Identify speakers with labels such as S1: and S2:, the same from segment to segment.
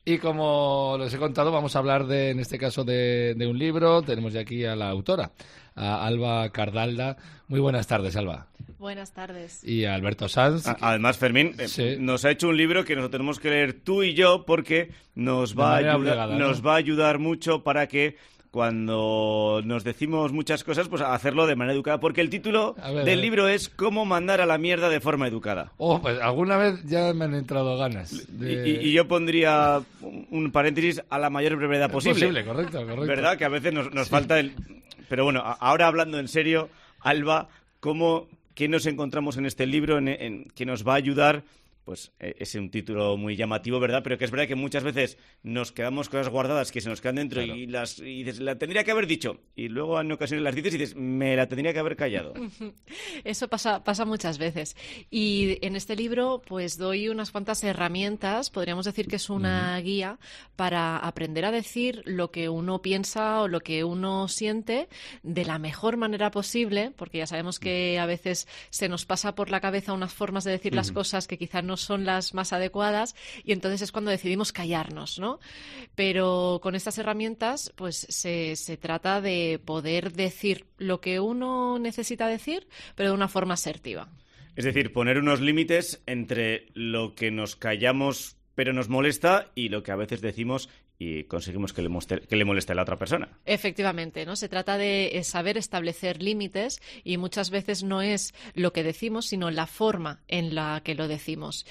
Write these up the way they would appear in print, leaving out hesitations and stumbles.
S1: Y como les he contado, vamos a hablar en este caso de un libro. Tenemos ya aquí a la autora, a Alba Cardalda. Muy buenas tardes, Alba.
S2: Buenas tardes.
S1: Y a Alberto Sanz.
S3: Además, Fermín,
S1: sí,
S3: nos ha hecho un libro que nos tenemos que leer tú y yo porque nos va a ayudar mucho para que cuando nos decimos muchas cosas, pues hacerlo de manera educada. Porque el título del libro es Cómo mandar a la mierda de forma educada.
S1: Oh, pues alguna vez ya me han entrado ganas.
S3: Y yo pondría un paréntesis a la mayor brevedad posible.
S1: Correcto.
S3: ¿Verdad? Que a veces nos falta el... Pero bueno, ahora hablando en serio, Alba, ¿qué nos encontramos en este libro que nos va a ayudar? Pues es un título muy llamativo, ¿verdad? Pero que es verdad que muchas veces nos quedamos cosas guardadas que se nos quedan dentro, claro. y dices, la tendría que haber dicho. Y luego en ocasiones las dices y dices, me la tendría que haber callado.
S2: Eso pasa muchas veces. Y en este libro pues doy unas cuantas herramientas, podríamos decir que es una guía para aprender a decir lo que uno piensa o lo que uno siente de la mejor manera posible, porque ya sabemos que a veces se nos pasa por la cabeza unas formas de decir las cosas que quizás no son las más adecuadas y entonces es cuando decidimos callarnos, ¿no? Pero con estas herramientas pues se trata de poder decir lo que uno necesita decir, pero de una forma asertiva.
S3: Es decir, poner unos límites entre lo que nos callamos pero nos molesta y lo que a veces decimos y conseguimos que le moleste a la otra persona.
S2: Efectivamente, ¿no? Se trata de saber establecer límites y muchas veces no es lo que decimos, sino la forma en la que lo decimos.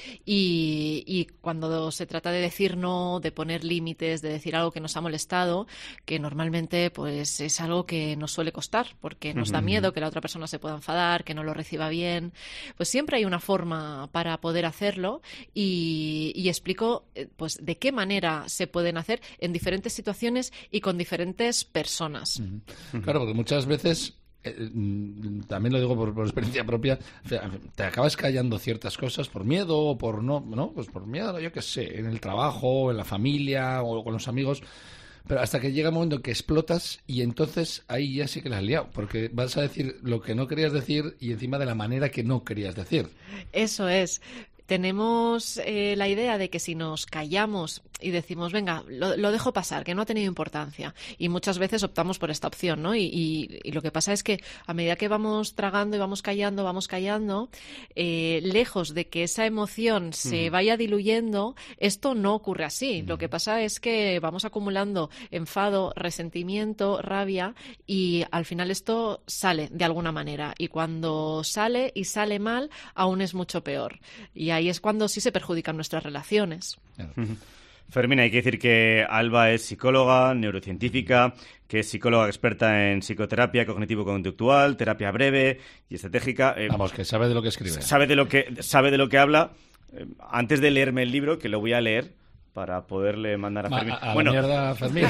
S2: Y cuando se trata de decir no, de poner límites, de decir algo que nos ha molestado, que normalmente pues es algo que nos suele costar, porque nos da miedo que la otra persona se pueda enfadar, que no lo reciba bien, pues siempre hay una forma para poder hacerlo y explico pues de qué manera se pueden hacer en diferentes situaciones y con diferentes personas.
S1: Claro, porque muchas veces, también lo digo por experiencia propia, te acabas callando ciertas cosas por miedo o por no, pues por miedo, yo qué sé, en el trabajo, en la familia o con los amigos. Pero hasta que llega un momento en que explotas y entonces ahí ya sí que la has liado, porque vas a decir lo que no querías decir y encima de la manera que no querías decir.
S2: Eso es. Tenemos la idea de que si nos callamos y decimos, venga, lo dejo pasar, que no ha tenido importancia. Y muchas veces optamos por esta opción, ¿no? Y lo que pasa es que a medida que vamos tragando y vamos callando, lejos de que esa emoción se vaya diluyendo, esto no ocurre así. Lo que pasa es que vamos acumulando enfado, resentimiento, rabia y al final esto sale de alguna manera. Y cuando sale y sale mal, aún es mucho peor. Y ahí es cuando sí se perjudican nuestras relaciones.
S3: Fermín, hay que decir que Alba es psicóloga, neurocientífica, que es psicóloga experta en psicoterapia cognitivo-conductual, terapia breve y estratégica.
S1: Vamos, que sabe de lo que escribe.
S3: Sabe de lo que habla. Antes de leerme el libro, que lo voy a leer para poderle mandar a Fermín.
S1: A la mierda a Fermín.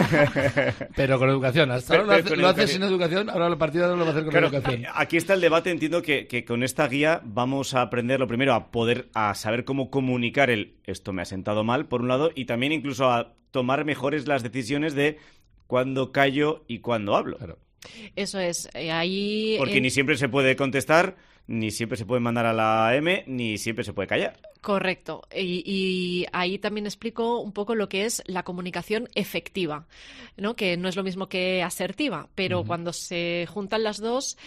S1: Pero con educación. Hasta ahora lo hace sin educación, ahora la partida no lo va a hacer con educación.
S3: Aquí está el debate. Entiendo que con esta guía vamos a aprender lo primero a saber cómo comunicar esto me ha sentado mal, por un lado, y también incluso a tomar mejores las decisiones de cuándo callo y cuándo hablo.
S1: Claro.
S2: Eso es. Ahí...
S3: Porque ni siempre se puede contestar, ni siempre se puede mandar a la M, ni siempre se puede callar.
S2: Correcto. Y ahí también explico un poco lo que es la comunicación efectiva, ¿no? Que no es lo mismo que asertiva, pero cuando se juntan las dos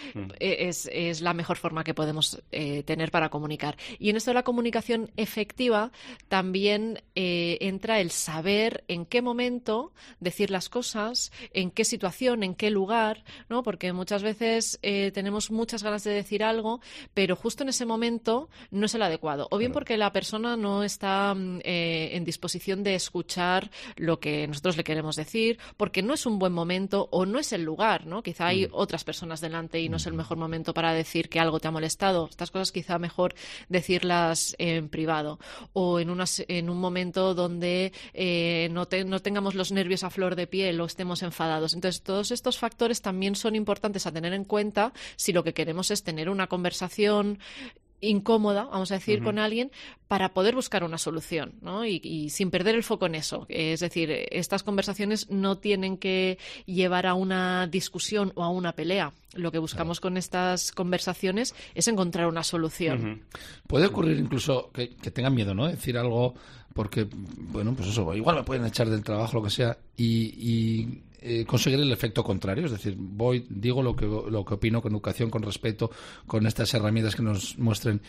S2: es la mejor forma que podemos tener para comunicar. Y en esto de la comunicación efectiva también entra el saber en qué momento decir las cosas, en qué situación, en qué lugar, ¿no? Porque muchas veces tenemos muchas ganas de decir algo, pero justo en ese momento no es el adecuado. O bien porque la persona no está en disposición de escuchar lo que nosotros le queremos decir, porque no es un buen momento o no es el lugar, ¿no? Quizá hay otras personas delante y no es el mejor momento para decir que algo te ha molestado. Estas cosas quizá mejor decirlas en privado o en un momento donde no tengamos los nervios a flor de piel o estemos enfadados. Entonces, todos estos factores también son importantes a tener en cuenta si lo que queremos es tener una conversación incómoda, vamos a decir, con alguien para poder buscar una solución, ¿no? Y sin perder el foco en eso. Es decir, estas conversaciones no tienen que llevar a una discusión o a una pelea. Lo que buscamos con estas conversaciones es encontrar una solución.
S1: Puede ocurrir incluso que tengan miedo, ¿no? Decir algo porque, bueno, pues eso, igual me pueden echar del trabajo, lo que sea, y conseguir el efecto contrario, es decir, digo lo que opino con educación, con respeto, con estas herramientas que nos muestren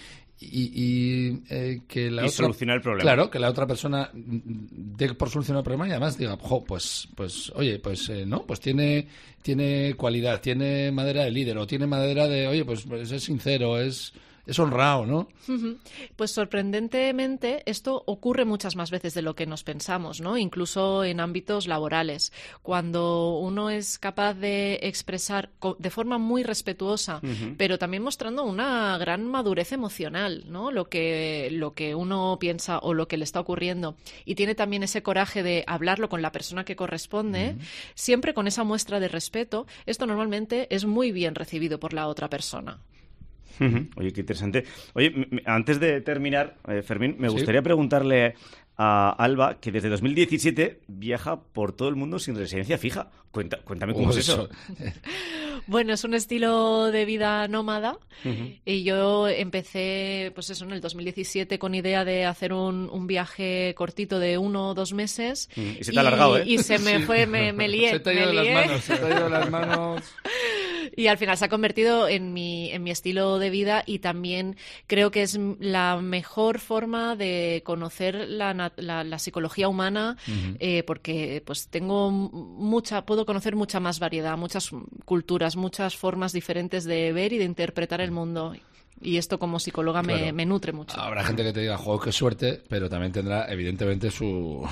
S1: que la otra,
S3: solucionar el problema.
S1: Claro, que la otra persona dé por solucionar el problema y además diga, oye, no, pues tiene cualidad, tiene madera de líder o tiene madera de, oye, pues es sincero, es honrado, ¿no?
S2: Pues sorprendentemente esto ocurre muchas más veces de lo que nos pensamos, ¿no? Incluso en ámbitos laborales. Cuando uno es capaz de expresar de forma muy respetuosa, pero también mostrando una gran madurez emocional, ¿no? Lo que uno piensa o lo que le está ocurriendo, y tiene también ese coraje de hablarlo con la persona que corresponde, siempre con esa muestra de respeto, esto normalmente es muy bien recibido por la otra persona.
S3: Oye, qué interesante. Oye, antes de terminar, Fermín, me gustaría preguntarle a Alba, que desde 2017 viaja por todo el mundo sin residencia fija. Cuéntame cómo es eso.
S2: Bueno, es un estilo de vida nómada y yo empecé, pues eso, en el 2017 con idea de hacer un viaje cortito de 1 o 2 meses.
S3: Y se te ha alargado, ¿eh?
S2: Y se me fue, me lié.
S1: Se te ha ido de las manos.
S2: Y al final se ha convertido en mi estilo de vida, y también creo que es la mejor forma de conocer la psicología humana, porque pues puedo conocer mucha más variedad, muchas culturas, muchas formas diferentes de ver y de interpretar el mundo. Y esto como psicóloga me nutre mucho.
S1: Habrá gente que te diga, joder, qué suerte, pero también tendrá evidentemente sus...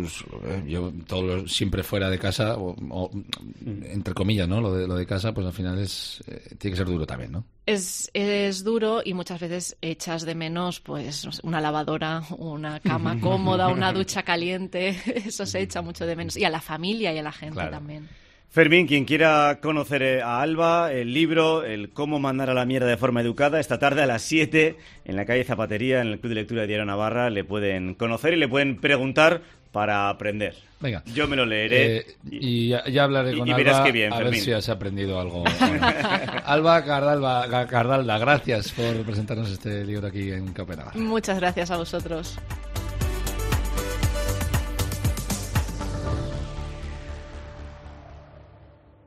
S1: yo siempre fuera de casa, o entre comillas, ¿no? Lo de casa, pues al final tiene que ser duro también, ¿no?
S2: Es duro, y muchas veces echas de menos, pues, no sé, una lavadora, una cama cómoda, una ducha caliente. Eso se echa mucho de menos. Y a la familia y a la gente también.
S3: Fermín, quien quiera conocer a Alba, el libro, el cómo mandar a la mierda de forma educada, esta tarde a las 7 en la calle Zapatería, en el Club de Lectura de Diario Navarra, le pueden conocer y le pueden preguntar para aprender.
S1: Venga.
S3: Yo me lo leeré.
S1: Y ya hablaré con Alba,
S3: verás qué bien,
S1: a
S3: Fermín.
S1: ver si has aprendido algo. Alba Cardalda, gracias por presentarnos este libro aquí en Copenhague.
S2: Muchas gracias a vosotros.